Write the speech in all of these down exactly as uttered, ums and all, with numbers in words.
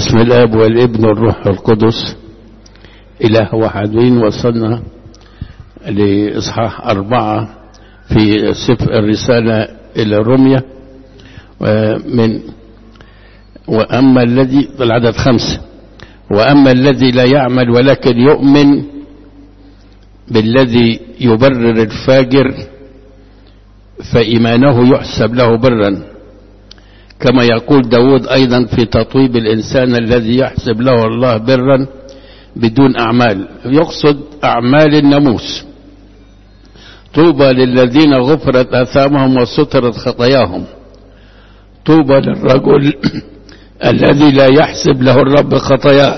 باسم الاب والابن والروح القدس اله واحدين. وصلنا لاصحاح اربعة في سفر الرسالة الى روميا، ومن واما الذي العدد خمسة واما الذي لا يعمل ولكن يؤمن بالذي يبرر الفاجر فإيمانه يحسب له برا، كما يقول داود أيضا في تطويب الإنسان الذي يحسب له الله برا بدون أعمال، يقصد أعمال الناموس. طوبى للذين غفرت آثامهم وسترت خطاياهم. طوبى للرجل الذي لا يحسب له الرب خطاياه.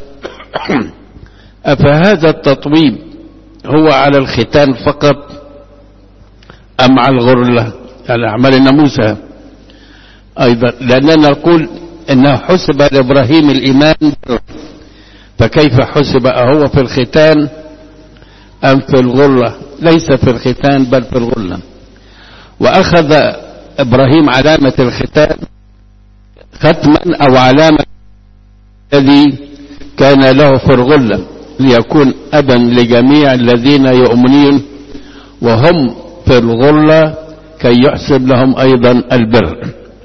أفهذا التطويب هو على الختان فقط أم على الغرلة على أعمال الناموس أيضا؟ لأننا نقول إنه حسب لإبراهيم الإيمان، فكيف حسب هو في الختان أم في الغرلة؟ ليس في الختان بل في الغرلة. وأخذ إبراهيم علامة الختان ختما أو علامة الذي كان له في الغرلة ليكون أبا لجميع الذين يؤمنون وهم في الغرلة كي يحسب لهم أيضا البر.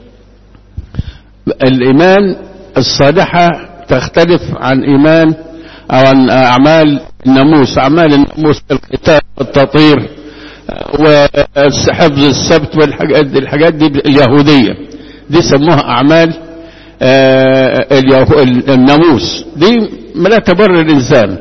الإيمان الصالحة تختلف عن إيمان أو عن أعمال الناموس. أعمال الناموس الختان والتطهير وحفظ السبت والحاجات دي, الحاجات دي اليهودية دي سموها أعمال الناموس، دي لا تبرر الإنسان.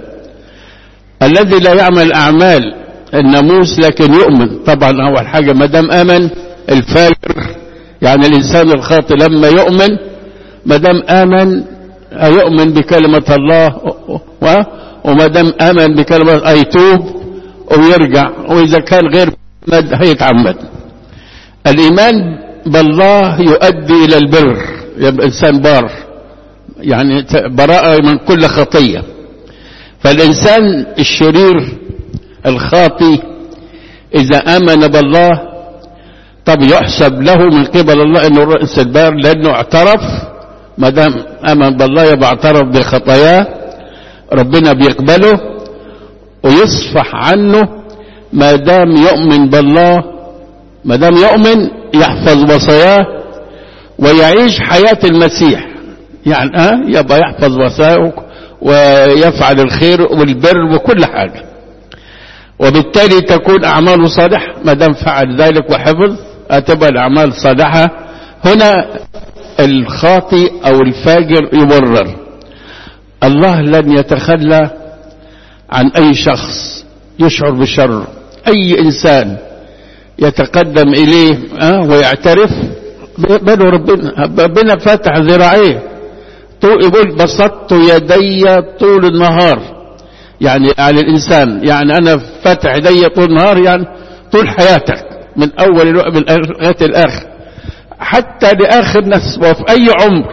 الذي لا يعمل أعمال الناموس لكن يؤمن، طبعا أول حاجة ما دام آمن الفاجر، يعني الإنسان الخاطئ لما يؤمن ما دام آمن يؤمن بكلمة الله، وما دام آمن بكلمة يتوب ويرجع، وإذا كان غير مد هيتعمد. الإيمان بالله يؤدي إلى البر، يبقى إنسان بار، يعني براءة من كل خطية. فالإنسان الشرير الخاطي إذا آمن بالله طب يحسب له من قبل الله إنه رئيس البار، لأنه اعترف. ما دام آمن بالله يبقى اعترف بخطاياه، ربنا بيقبله ويصفح عنه. ما دام يؤمن بالله، ما دام يؤمن يحفظ وصاياه ويعيش حياة المسيح، يعني اه يبقى يحفظ وصاياه ويفعل الخير والبر وكل حاجة، وبالتالي تكون أعماله صالحة. ما دام فعل ذلك وحفظ هتبقى الأعمال صالحة. هنا الخاطئ أو الفاجر يبرر. الله لن يتخلى عن أي شخص يشعر بشر. أي إنسان يتقدم إليه أه ويعترف بله، ربنا ربنا فاتح ذراعيه، يقول بسطت يدي طول النهار، يعني على الإنسان، يعني أنا فاتح يدي طول النهار، يعني طول حياتك من أول الوقت من لغاية الآخر، حتى لآخر نفس. وفي أي عمر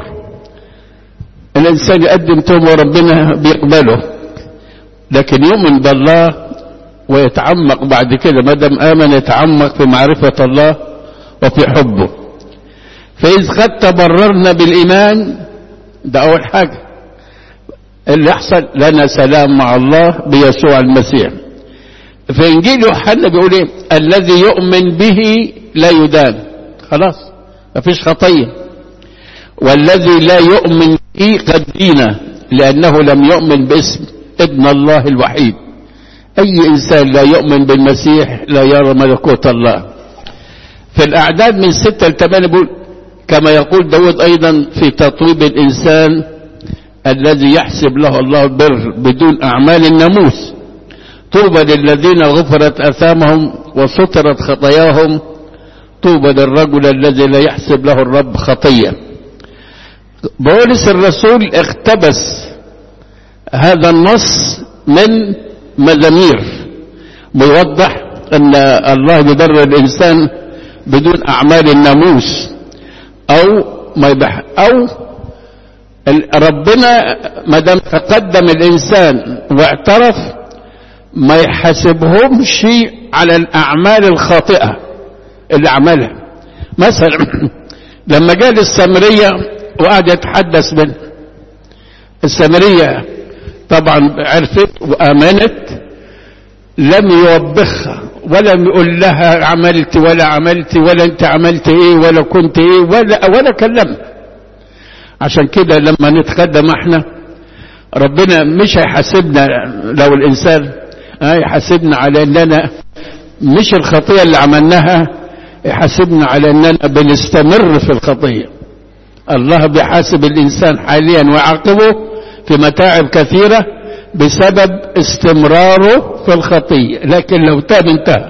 الإنسان يقدم توبة وربنا بيقبله، لكن يؤمن بالله ويتعمق بعد كده. ما دام آمن يتعمق في معرفة الله وفي حبه. فإذ قد تبررنا بالإيمان، ده أول حاجة اللي يحصل لنا سلام مع الله بيسوع المسيح. في إنجيل يوحنا بيقول إيه؟ الذي يؤمن به لا يدان، خلاص مفيش خطية. والذي لا يؤمن به قد دين لأنه لم يؤمن باسم ابن الله الوحيد. أي إنسان لا يؤمن بالمسيح لا يرى ملكوت الله. في الأعداد من ستة لثمانية بيقول كما يقول داود أيضا في تطويب الإنسان الذي يحسب له الله البر بدون أعمال الناموس. طوبى للذين غفرت آثامهم وسترت خطاياهم. طوبى للرجل الذي لا يحسب له الرب خطية. بولس الرسول اقتبس هذا النص من مزامير بيوضح أن الله يبرر الإنسان بدون أعمال الناموس، أو ما يبح أو ربنا ما دام تقدم الإنسان واعترف ما يحاسبهمش على الأعمال الخاطئة اللي عملها. مثلا لما جاء للسامرية وقعد يتحدث منه السامرية طبعا عرفت وآمنت، لم يوبخها ولم يقول لها عملت ولا عملت ولا انت عملت ايه ولا كنت ايه ولا ولا كلمها. عشان كده لما نتقدم احنا ربنا مش هيحاسبنا لو الانسان هيحاسبنا على اننا مش الخطية اللي عملناها، يحاسبنا على اننا بنستمر في الخطية. الله بيحاسب الانسان حاليا ويعاقبه في متاعب كثيرة بسبب استمراره في الخطية، لكن لو تاب انتهى.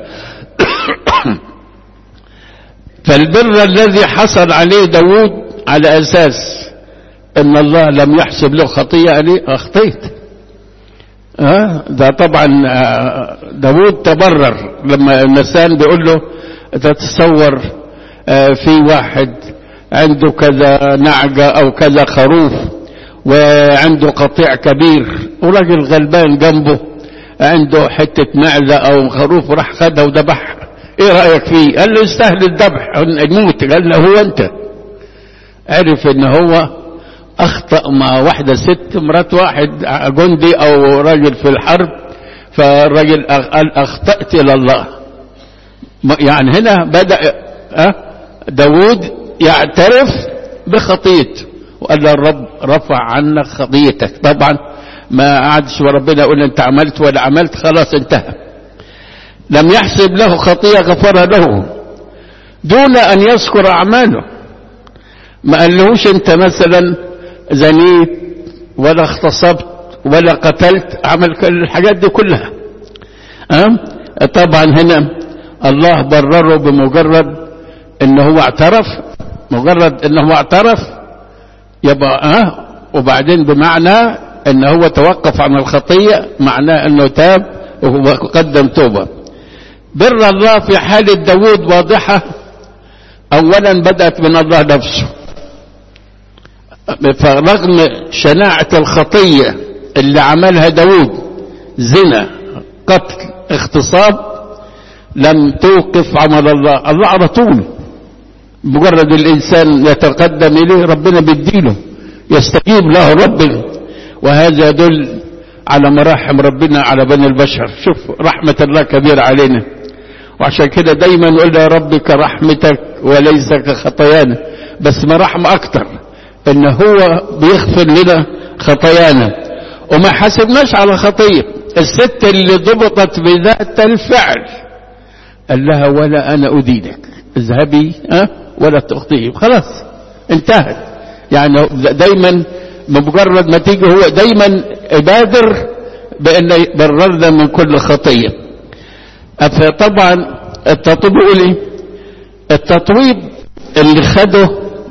فالبر الذي حصل عليه داود على اساس ان الله لم يحسب له خطية عليه، اخطيت. اه ده طبعا داود تبرر لما النسان بيقول له تتصور اه في واحد عنده كذا نعجة او كذا خروف وعنده قطيع كبير وراجل غلبان جنبه عنده حتة معزة او خروف راح خدها وذبحها، ايه رأيك فيه؟ قال له يستاهل الذبح يموت. قال له هو انت؟ عرف ان هو اخطأ مع واحدة ست مرات واحد جندي او راجل في الحرب، فالراجل قال اخطأت الى الله. يعني هنا بدأ داود يعترف بخطيته وقال له الرب رفع عنك خطيتك. طبعا ما قعدش وربنا يقول انت عملت ولا عملت، خلاص انتهى. لم يحسب له خطية غفرها له دون ان يذكر اعماله. ما قالهوش انت مثلا زنيت ولا اغتصبت ولا قتلت، عمل كل الحاجات دي كلها. أه؟ طبعا هنا الله برره بمجرد انه هو اعترف، مجرد انه هو اعترف يبقى اه وبعدين بمعنى انه هو توقف عن الخطية، معناه انه تاب وقدم توبة. بر الله في حالة داود واضحة. اولا بدأت من الله نفسه، فرغم شناعة الخطية اللي عملها داود، زنا قتل اغتصاب، لم توقف عمل الله. الله على طول مجرد الإنسان يتقدم إليه ربنا بيديله، يستجيب له ربنا، وهذا يدل على مراحم ربنا على بني البشر. شوف رحمة الله كبيرة علينا، وعشان كده دايما نقول يا رب كرحمتك وليس كخطايانا، بس مراحم أكتر إن هو بيغفر لنا خطايانا وما حاسبناش على خطية. الست اللي ضبطت بذات الفعل قال لها ولا أنا أدينك، اذهبي أه ولا تخطئي، خلاص انتهت. يعني دايما بمجرد ما تيجي هو دايما يبادر بأن يبررنا من كل خطية. فطبعا التطويب يقول التطويب اللي خده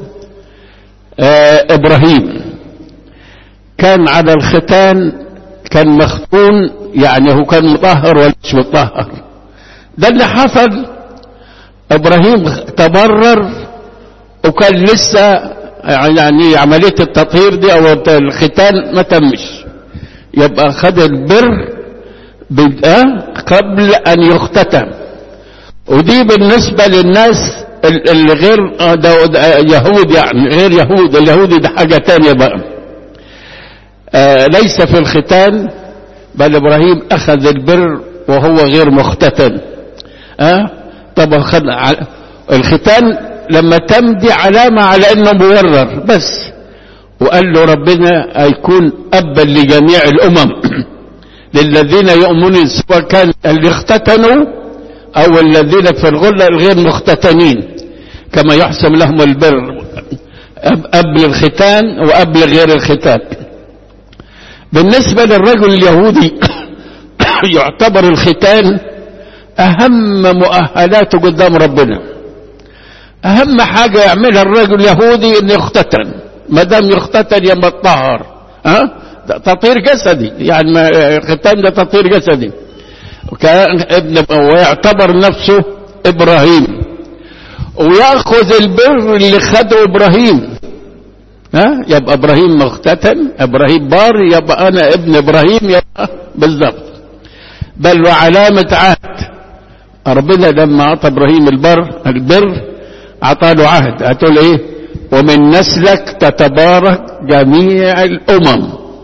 آه إبراهيم كان على الختان، كان مختون، يعني هو كان مطهر ولا مش مطهر. ده اللي حصل. إبراهيم تبرر وكان لسه يعني عملية التطهير دي أو الختان ما تمش، يبقى خد البر بدأ قبل أن يختتم. ودي بالنسبة للناس اللي غير يهود، يعني غير يهود، اليهودي ده حاجة تانية بقى. آه ليس في الختان، بل إبراهيم أخذ البر وهو غير مختتن. آه طبعا خد الختان لما تمدي علامة على انه مورر بس، وقال له ربنا هيكون ابا لجميع الامم للذين يؤمنون، سواء كان اللي اختتنوا او الذين في الغلة الغير مختتنين، كما يحسم لهم البر قبل الختان وقبل غير الختان. بالنسبة للرجل اليهودي يعتبر الختان اهم مؤهلاته قدام ربنا. اهم حاجة يعملها الرجل اليهودي انه يختتن، ما دام يختتن يبقى يتطهر. ها أه؟ تطهير جسدي، يعني الختان ده تطهير جسدي. وكان ابن ويعتبر نفسه ابراهيم، ويأخذ البر اللي خده ابراهيم. ها أه؟ يبقى ابراهيم مختتن، ابراهيم بار، يبقى انا ابن ابراهيم، يبقى بالضبط. بل وعلامة عهد ربنا لما اعطى ابراهيم البر البر اعطى له عهد، هتقول ايه؟ ومن نسلك تتبارك جميع الامم.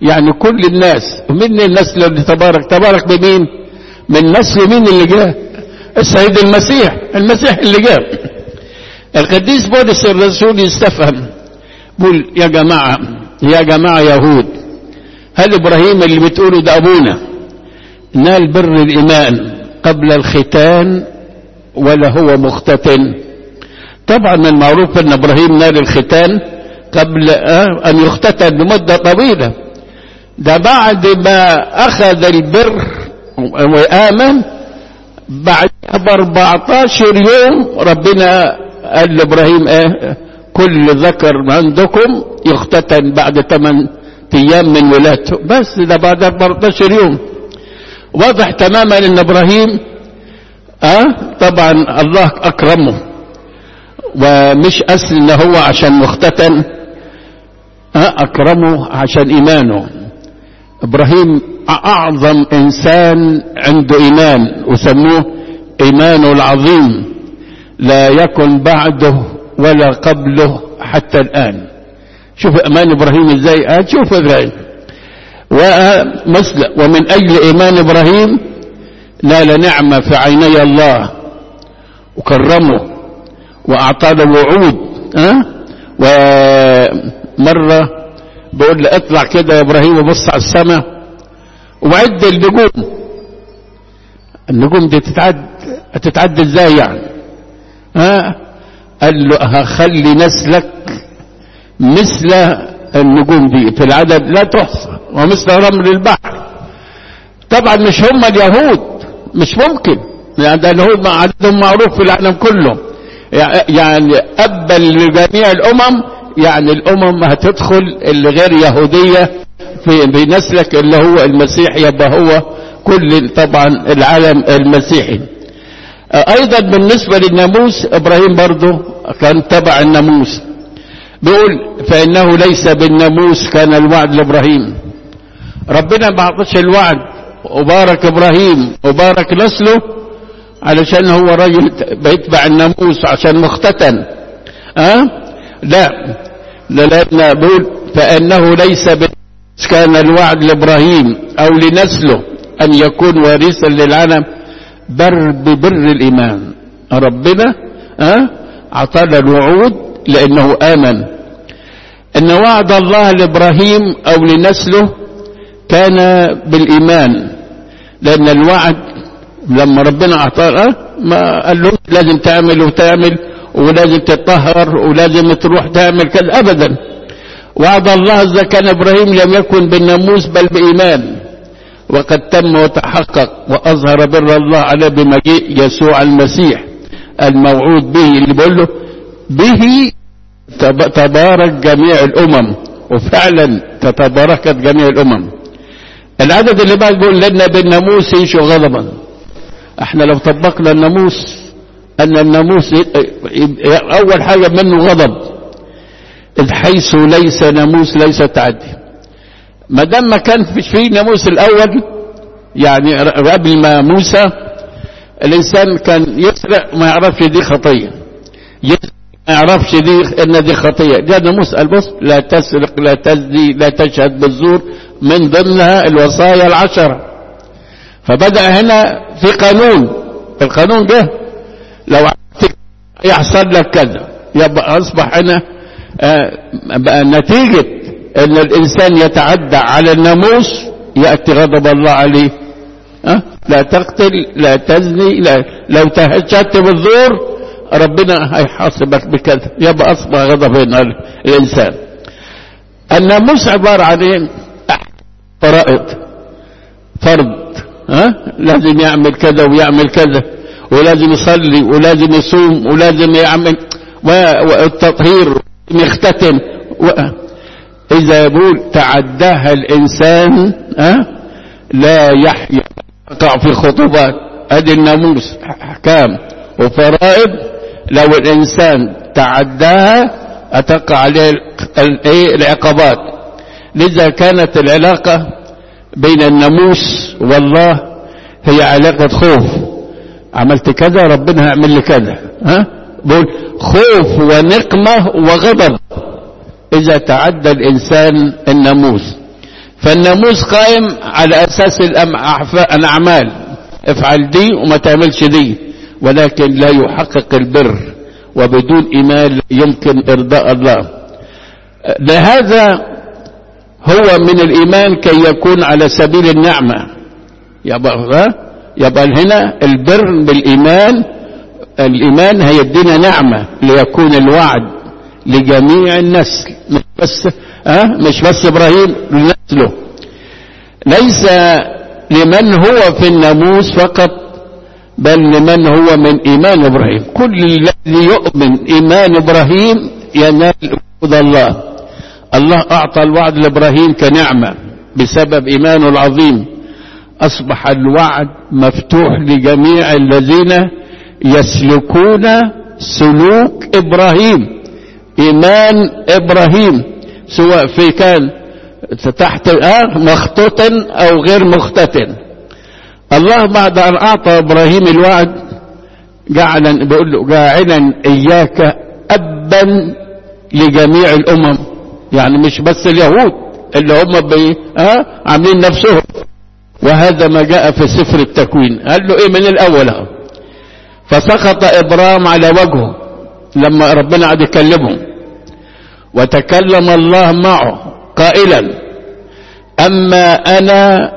يعني كل الناس. ومن النسل اللي تبارك تبارك بمين؟ من نسل مين اللي جاء؟ السيد المسيح. المسيح اللي جاء. القديس بولس الرسول يستفهم، بقول يا جماعة يا جماعة يهود، هل إبراهيم اللي بتقوله ده أبونا نال بر الإيمان قبل الختان ولا هو مختتن؟ طبعا من المعروف أن إبراهيم نال الختان قبل أن يختتن بمدة طويلة. ده بعد ما أخذ البر وآمن بعدها بأربعتاشر يوم ربنا قال لإبراهيم ايه؟ كل ذكر عندكم يختتن بعد ثمان ايام من ولادته. بس ده بعد أربعتاشر يوم. واضح تماما ان ابراهيم اه طبعا الله اكرمه، ومش اصل ان هو عشان مختتن، اه اكرمه عشان ايمانه. ابراهيم اعظم انسان عنده ايمان، وسموه ايمانه العظيم، لا يكن بعده ولا قبله حتى الآن. شوف ايمان ابراهيم ازاي. اه شوف ابراهيم ومثل ومن اجل ايمان ابراهيم نال نعمة في عيني الله وكرمه واعطى له وعود. اه ومرة بقول له اطلع كده يا ابراهيم وبص على السماء وعد النجوم. النجوم دي تتعد هتتعد ازاي يعني؟ ها قال له هخلي نسلك مثل النجوم دي في العدد لا تحصى ومثل رمل البحر. طبعا مش هم اليهود، مش ممكن، يعني ده اليهود عددهم معروف في العالم كله، يعني قبل لجميع الامم، يعني الامم هتدخل اللي غير يهودية في بنسلك اللي هو المسيح، يبقى هو كل طبعا العالم المسيحي. ايضا بالنسبة للناموس ابراهيم برضه كان تبع الناموس. بيقول فانه ليس بالناموس كان الوعد لابراهيم. ربنا ما عطاش الوعد وبارك ابراهيم وبارك نسله علشان هو راجل بيتبع الناموس عشان مختتن. اه لا لا لا بيقول فانه ليس بالناموس كان الوعد لابراهيم او لنسله ان يكون وارثا للعالم بر ببر الإيمان. ربنا أه؟ عطانا الوعود لأنه آمن. إن وعد الله لإبراهيم أو لنسله كان بالإيمان، لأن الوعد لما ربنا أعطاه ما قال له لازم تعمل وتعمل ولازم تطهر ولازم تروح تعمل كذا أبدا. وعد الله إذا كان إبراهيم لم يكن بالناموس بل بإيمان، وقد تم وتحقق وأظهر بر الله عليه بمجيء يسوع المسيح الموعود به، اللي بيقول له به تبارك جميع الأمم، وفعلا تتباركت جميع الأمم. العدد اللي بعد بيقول لنا بالناموس يشوا غضبا. احنا لو طبقنا الناموس أن الناموس أول حاجة منه غضب، إذ حيث ليس ناموس ليس تعدي. ما دام ما كان في ناموس الاول، يعني قبل ما موسى الانسان كان يسرق ما يعرفش دي خطيه، يسرق ما يعرفش دي ان دي خطيه. ده ناموس قال بص لا تسرق لا تزني لا تشهد بالزور، من ضمنها الوصايا العشره. فبدأ هنا في قانون، القانون ده لو يحصل لك كذا يبقى اصبح هنا آه بقى نتيجه ان الانسان يتعدى على الناموس يأتي غضب الله عليه. أه؟ لا تقتل لا تزني لا لو تهجدت بالزور ربنا هيحاسبك بكذا، يبقى اصبح غضب هنا الانسان. الناموس عبارة عن ايه؟ فرائض، فرض. أه؟ لازم يعمل كذا ويعمل كذا، ولازم يصلي ولازم يصوم ولازم يعمل والتطهير يختتم. إذا يقول تعداها الإنسان أه؟ لا يحيى يقع في خطوبات. ادي الناموس احكام وفرائض، لو الانسان تعداها اتقع عليه العقابات. لذا كانت العلاقة بين الناموس والله هي علاقة خوف. عملت كذا ربنا هيعمل لي كذا، ها بقول خوف ونقمة وغضب إذا تعدى الإنسان الناموس. فالناموس قائم على أساس الأعمال، افعل دي وما تعملش دي، ولكن لا يحقق البر، وبدون إيمان يمكن إرضاء الله. لهذا هو من الإيمان كي يكون على سبيل النعمة. يبقى, يبقى هنا البر بالإيمان، الإيمان هيدينا نعمة ليكون الوعد لجميع النسل، مش بس, أه؟ مش بس إبراهيم لنسله، ليس لمن هو في الناموس فقط، بل لمن هو من إيمان إبراهيم. كل الذي يؤمن إيمان إبراهيم ينال وعد الله. الله أعطى الوعد لإبراهيم كنعمة بسبب إيمانه العظيم، أصبح الوعد مفتوح لجميع الذين يسلكون سلوك إبراهيم، إيمان إبراهيم، سواء في كان تحت آه مخطوط أو غير مخطوط. الله بعد أن أعطى إبراهيم الوعد جعلا بيقول له جاعلا إياك أبا لجميع الأمم، يعني مش بس اليهود اللي هم بي آه عاملين نفسهم. وهذا ما جاء في سفر التكوين، قال له إيه من الأول أهو. فسقط إبرام على وجهه لما ربنا قعد يكلمه، وتكلم الله معه قائلا أما أنا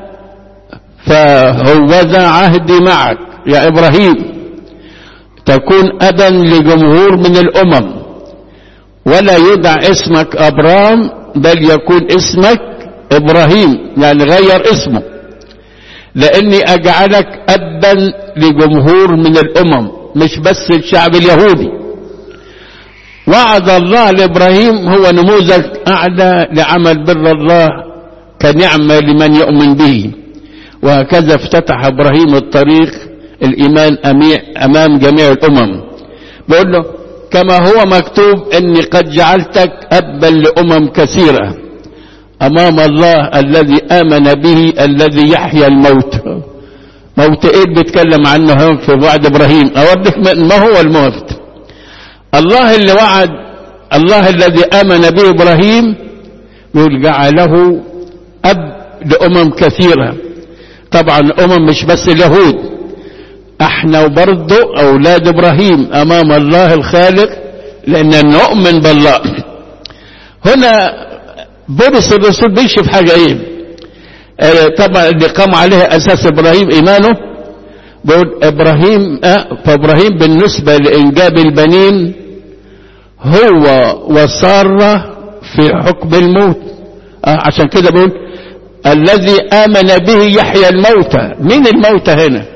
فهوذا عهدي معك يا إبراهيم، تكون أبا لجمهور من الأمم، ولا يدع اسمك أبرام بل يكون اسمك إبراهيم، يعني غير اسمه، لأني أجعلك أبا لجمهور من الأمم، مش بس الشعب اليهودي. وعد الله لإبراهيم هو نموذج أعلى لعمل بر الله كنعمة لمن يؤمن به، وهكذا افتتح إبراهيم الطريق الإيمان أمام جميع الأمم. بقول له كما هو مكتوب إني قد جعلتك أبا لأمم كثيرة أمام الله الذي آمن به الذي يحيى الموت. موت إيه بيتكلم عنه في وعد إبراهيم؟ أوضح ما هو الموت. الله اللي وعد، الله الذي آمن به إبراهيم يقول جعله أب لأمم كثيرة. طبعا أمم مش بس اليهود، احنا برضو أولاد إبراهيم أمام الله الخالق، لأن نؤمن بالله. هنا بولس الرسول بيشوف حاجة ايه؟ اه طبعا اللي قام عليها أساس إبراهيم إيمانه. بقول إبراهيم اه فإبراهيم بالنسبة لإنجاب البنين هو وسارة في حكم الموت. اه عشان كده بقول الذي آمن به يحيى الموتى. مين الموتى هنا؟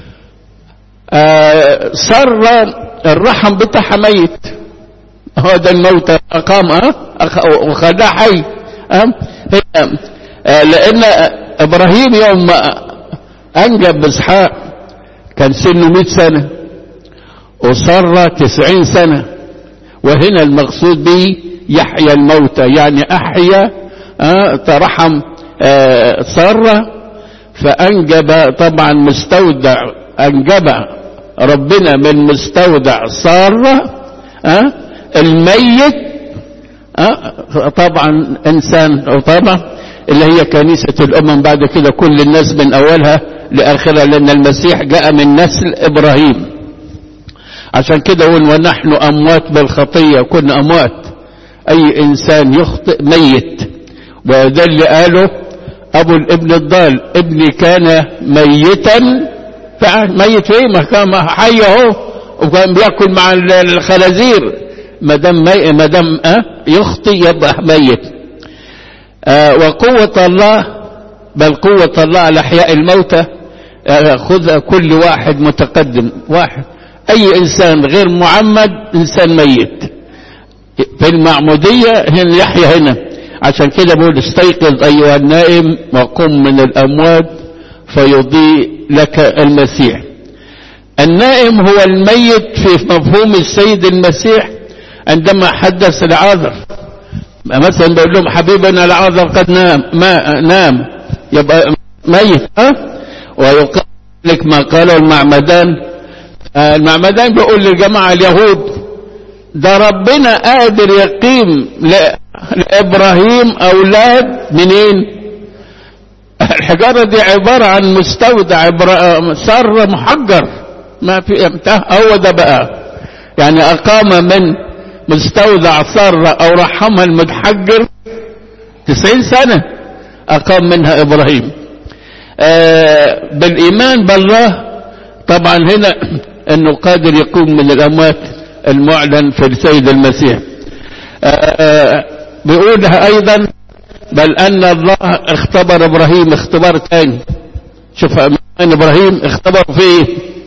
آه سارة الرحم بتاعها ميت، هذا الموتى أقام اه وخلاه حي. اه آه لأن إبراهيم يوم أنجب إسحاق كان سنه مئة سنة، وسارة تسعين سنة. وهنا المقصود به يحيى الموتى، يعني أحيا آه ترحم آه سارة، فأنجب طبعا مستودع، أنجب ربنا من مستودع سارة آه الميت آه طبعا إنسان، أو طبعا اللي هي كنيسة الأمم بعد كده كل الناس من أولها لآخرها، لأن المسيح جاء من نسل إبراهيم. عشان كده ونحن أموات بالخطية، كنا أموات، أي إنسان يخطئ ميت. وده اللي قاله أبو الابن الضال، ابني كان ميتا، ميت فيه ما كان حي اهو، وكان بيأكل مع الخنازير. ما دام ما دام أه يخطئ يبقى ميت. أه وقوة الله، بل قوة الله على إحياء الموتى أه خذ كل واحد متقدم. واحد أي إنسان غير معمد إنسان ميت. في المعمودية هنا يحيى هنا. عشان كده بقول استيقظ أيها النائم وقم من الأموات فيضيء لك المسيح. النائم هو الميت في مفهوم السيد المسيح عندما حدث العاذر. مثلا بقول لهم حبيبنا العاذر قد نام، ما نام يبقى ميت. ها ويقال لك ما قاله المعمدان. آه المعمدان بيقول للجماعة اليهود ده ربنا قادر يقيم لإبراهيم أولاد منين؟ الحجارة دي عبارة عن مستودع، صار محجر ما في امتى. هو ده بقى يعني أقام من مستودع صار أو رحمها المتحجر تسعين سنة أقام منها إبراهيم. آه بالإيمان بالله طبعا هنا أنه قادر يقوم من الأموات المعلن في السيد المسيح. آه بيقولها أيضا بل أن الله اختبر إبراهيم اختبار تاني. شوف إيمان إبراهيم اختبر فيه،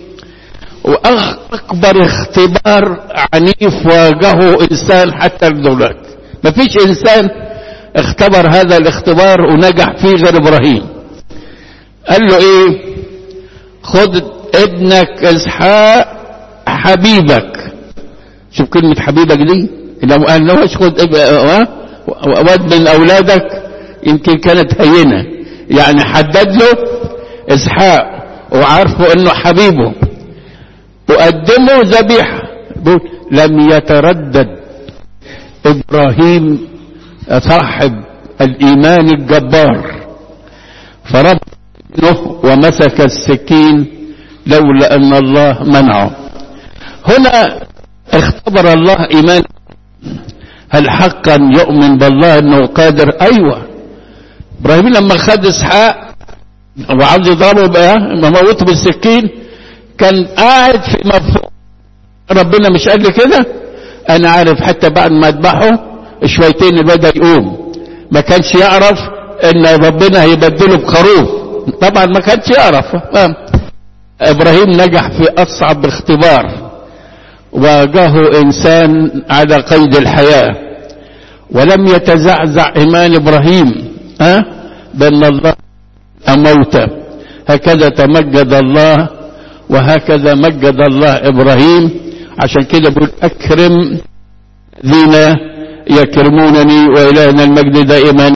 وأكبر اختبار عنيف واجهه إنسان حتى الدولات. ما فيش إنسان اختبر هذا الاختبار ونجح فيه غير إبراهيم. قال له إيه؟ خد ابنك إسحاق حبيبك. شوف كلمة حبيبك دي، لو قال له خد ود من أولادك يمكن كانت هينة، يعني حدد له إسحاق وعارفه إنه حبيبه وقدمه ذبيحة. لم يتردد إبراهيم صاحب الإيمان الجبار، فرب ابنه ومسك السكين لولا أن الله منعه. هنا اختبر الله إيمان. هل حقا يؤمن بالله أنه قادر؟ أيوة. إبراهيم لما خد إسحاق وعاوز يضربه بقى موته بالسكين كان قاعد في مفهوم ربنا مش قال لي كده؟ أنا عارف حتى بعد ما أذبحه شويتين بدأ يقوم. ما كانش يعرف ان ربنا هيبدله بخروف، طبعا ما كانش يعرف. ابراهيم نجح في اصعب اختبار، واجهه انسان على قيد الحياة، ولم يتزعزع ايمان ابراهيم ها بان الله اموته. هكذا تمجد الله وهكذا مجد الله ابراهيم. عشان كده بقول اكرم الذين يكرمونني، وإلهنا المجد دائما.